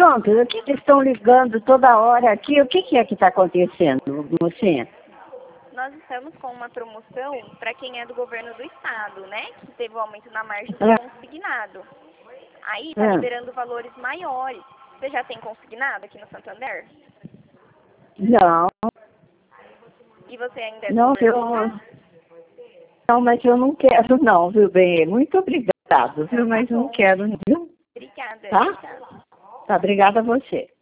pronto, o que estão ligando toda hora aqui? O que é que está acontecendo, mocinha? Nós estamos com uma promoção para quem é do governo do estado, né? Que teve um aumento na margem do consignado. Aí está liberando valores maiores. Você já tem consignado aqui no Santander? Não. E você ainda é Não, não, mas eu não quero não, viu, bem? Muito obrigado, viu? Mas não quero, viu? Obrigada. Tá? Tá, obrigada a você.